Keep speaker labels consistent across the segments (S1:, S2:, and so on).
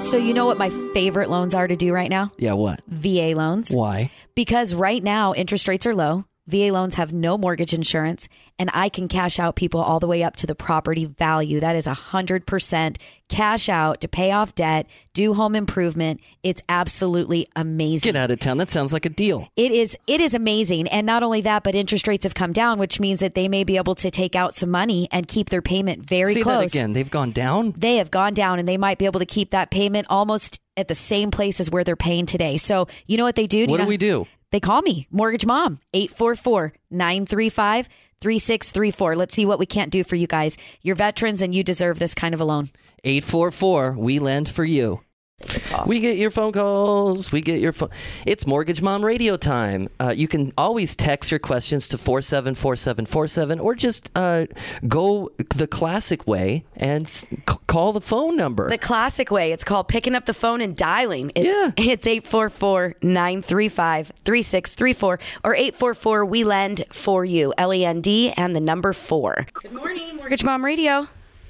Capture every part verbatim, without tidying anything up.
S1: So you know what my favorite loans are to do right now?
S2: Yeah, what?
S1: V A loans.
S2: Why?
S1: Because right now interest rates are low. V A loans have no mortgage insurance, and I can cash out people all the way up to the property value. That is one hundred percent cash out to pay off debt, do home improvement. It's absolutely amazing.
S2: Get out of town. That sounds like a deal.
S1: It is It is amazing. And not only that, but interest rates have come down, which means that they may be able to take out some money and keep their payment very
S2: Say
S1: close.
S2: that again. They've gone down?
S1: They have gone down, and they might be able to keep that payment almost at the same place as where they're paying today. So you know what they do? do
S2: what
S1: you
S2: do
S1: know?
S2: we do?
S1: They call me, Mortgage Mom, eight four four, nine three five, three six three four. Let's see what we can't do for you guys. You're veterans and you deserve this kind of a loan.
S2: eight four four, we lend for you. We get your phone calls. We get your phone. It's Mortgage Mom Radio time. Uh, you can always text your questions to four seven four seven four seven or just uh, go the classic way and s- c- call the phone number.
S1: The classic way. It's called picking up the phone and dialing. It's,
S2: Yeah.
S1: It's eight four four, nine three five, three six three four or eight four four, we lend for you. L E N D and the number four. Good morning, Mortgage Mom Radio.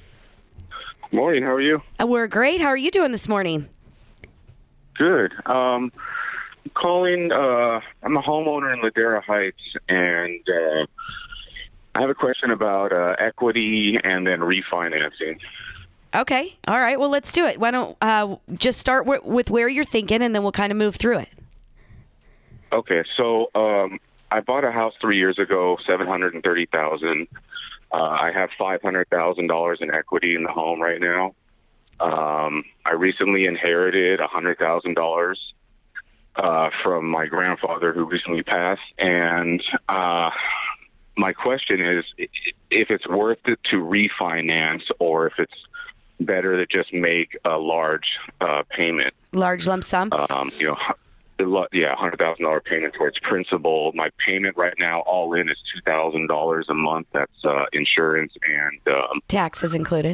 S3: Morning, how are you?
S1: Uh, We're great. How are you doing this morning?
S3: Good. Um, I'm calling, uh, I'm a homeowner in Ladera Heights, and uh, I have a question about uh, equity and then refinancing.
S1: Okay. All right. Well, let's do it. Why don't uh, just start w- with where you're thinking, and then we'll kind of move through it.
S3: Okay, so um, I bought a house three years ago, seven hundred thirty thousand dollars. Uh, I have five hundred thousand dollars in equity in the home right now. Um, I recently inherited one hundred thousand dollars uh, from my grandfather who recently passed. And uh, my question is if it's worth it to refinance or if it's better to just make a large uh, payment.
S1: Large lump sum?
S3: Um, you know, yeah, one hundred thousand dollars payment towards principal. My payment right now all in is two thousand dollars a month. That's uh, insurance and um,
S1: taxes included.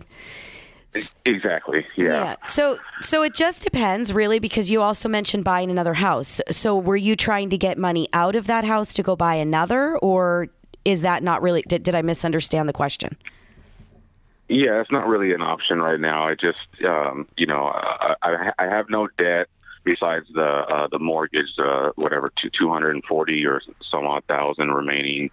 S3: Exactly. Yeah.
S1: Yeah. So, so it just depends, really, because you also mentioned buying another house. So, were you trying to get money out of that house to go buy another, or is that not really? Did, did I misunderstand the question?
S3: Yeah, it's not really an option right now. I just, um, you know, I, I, I have no debt besides the uh, the mortgage, uh, whatever, two two hundred and forty or some odd thousand remaining.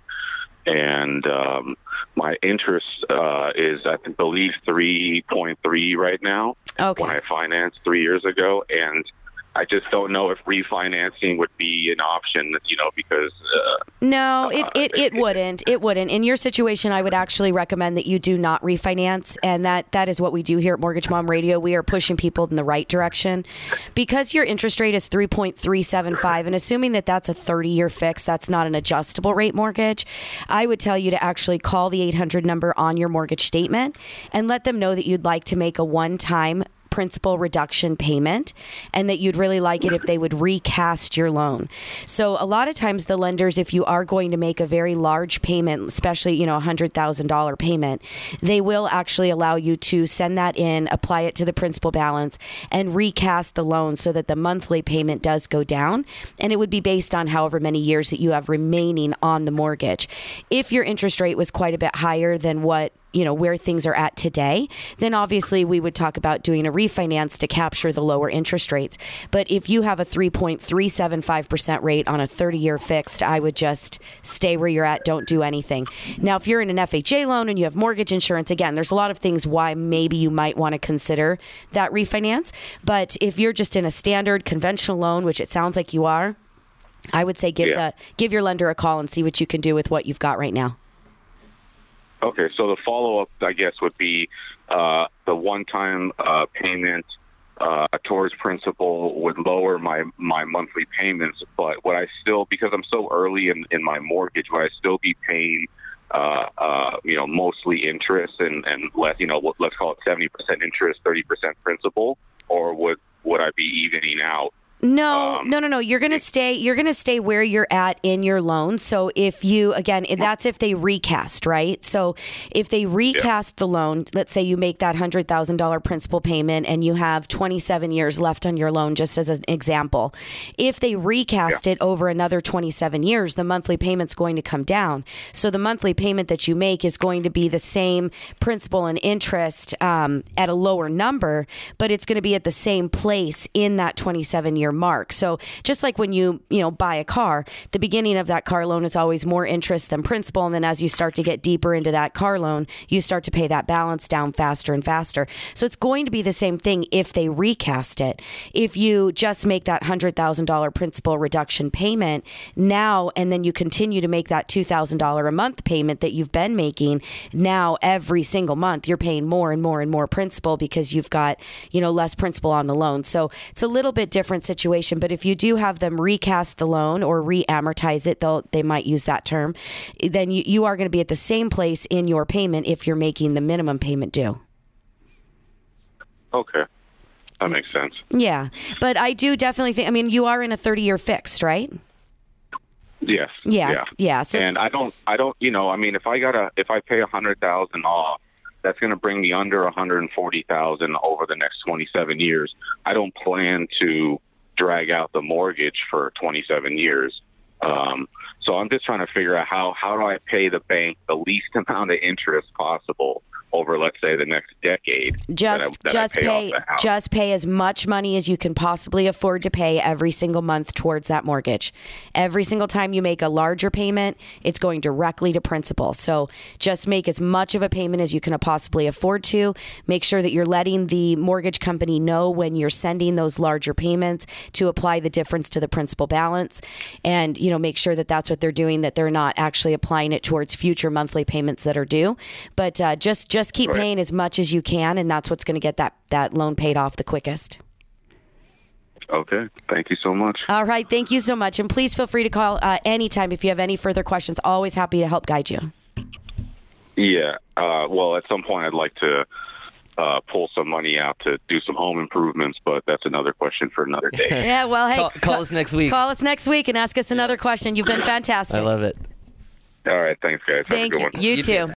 S3: And um, my interest uh, is, I believe, three point three right now.
S1: Okay.
S3: When I financed three years ago, and I just don't know if refinancing would be an option, you know, because... Uh,
S1: no, it,
S3: uh,
S1: it, it wouldn't. It wouldn't. In your situation, I would actually recommend that you do not refinance. And that, that is what we do here at Mortgage Mom Radio. We are pushing people in the right direction. Because your interest rate is three point three seven five, and assuming that that's a thirty-year fix, that's not an adjustable rate mortgage, I would tell you to actually call the eight hundred number on your mortgage statement and let them know that you'd like to make a one-time principal reduction payment and that you'd really like it if they would recast your loan. So a lot of times the lenders, if you are going to make a very large payment, especially, you know, a one hundred thousand dollars payment, they will actually allow you to send that in, apply it to the principal balance, and recast the loan so that the monthly payment does go down. And it would be based on however many years that you have remaining on the mortgage. If your interest rate was quite a bit higher than what you know, where things are at today, then obviously we would talk about doing a refinance to capture the lower interest rates. But if you have a three point three seven five percent rate on a thirty-year fixed, I would just stay where you're at. Don't do anything. Now, if you're in an F H A loan and you have mortgage insurance, again, there's a lot of things why maybe you might want to consider that refinance. But if you're just in a standard conventional loan, which it sounds like you are, I would say give
S3: yeah.
S1: the give your lender a call and see what you can do with what you've got right now.
S3: Okay, so the follow-up, I guess, would be uh, the one-time uh, payment uh, towards principal would lower my, my monthly payments, but would I still, because I'm so early in, in my mortgage, would I still be paying, uh, uh, you know, mostly interest and, and less, you know, let's call it seventy percent interest, thirty percent principal, or would, would I be evening out?
S1: No,
S3: Um,
S1: no, no, no. You're going to stay, you're going to stay where you're at in your loan. So if you, again, that's if they recast, right? So if they recast yeah. the loan, let's say you make that one hundred thousand dollars principal payment and you have twenty-seven years left on your loan, just as an example. If they recast yeah. it over another twenty-seven years, the monthly payment's going to come down. So the monthly payment that you make is going to be the same principal and interest um, at a lower number, but it's going to be at the same place in that twenty-seven year mark. So just like when you, you know, buy a car, the beginning of that car loan is always more interest than principal. And then as you start to get deeper into that car loan, you start to pay that balance down faster and faster. So it's going to be the same thing if they recast it. If you just make that one hundred thousand dollars principal reduction payment now, and then you continue to make that two thousand dollars a month payment that you've been making, now every single month you're paying more and more and more principal because you've got, you know, less principal on the loan. So it's a little bit different situation. But if you do have them recast the loan or re-amortize it, they'll, they might use that term, then you, you are going to be at the same place in your payment if you're making the minimum payment due.
S3: Okay. That makes sense.
S1: Yeah. But I do definitely think, I mean, you are in a thirty-year fixed, right?
S3: Yes.
S1: Yeah.
S3: Yeah.
S1: Yeah. So,
S3: and I don't, I don't, you know, I mean, if I got a, if I pay a hundred thousand off, that's going to bring me under one hundred forty thousand over the next twenty-seven years. I don't plan to drag out the mortgage for twenty-seven years. Um, so I'm just trying to figure out how, how do I pay the bank the least amount of interest possible over, let's say, the next decade.
S1: Just
S3: that I, that
S1: just
S3: I pay,
S1: pay just pay as much money as you can possibly afford to pay every single month towards that mortgage. Every single time you make a larger payment, it's going directly to principal. So just make as much of a payment as you can possibly afford to. Make sure that you're letting the mortgage company know when you're sending those larger payments to apply the difference to the principal balance, and you know make sure that that's what they're doing, that they're not actually applying it towards future monthly payments that are due. But uh, just just Just keep
S3: right.
S1: paying as much as you can, and that's what's going to get that, that loan paid off the quickest.
S3: Okay. Thank you so much.
S1: All right. Thank you so much. And please feel free to call uh, anytime if you have any further questions. Always happy to help guide you.
S3: Yeah. Uh, well, at some point I'd like to uh, pull some money out to do some home improvements, but that's another question for another day.
S1: Yeah. Well, hey.
S2: Call, call us next week.
S1: Call us next week and ask us another question. You've been fantastic.
S2: I love it.
S3: All right. Thanks, guys. Have
S1: Thank
S3: a good
S1: you.
S3: one.
S1: You,
S2: You
S1: too.
S2: too.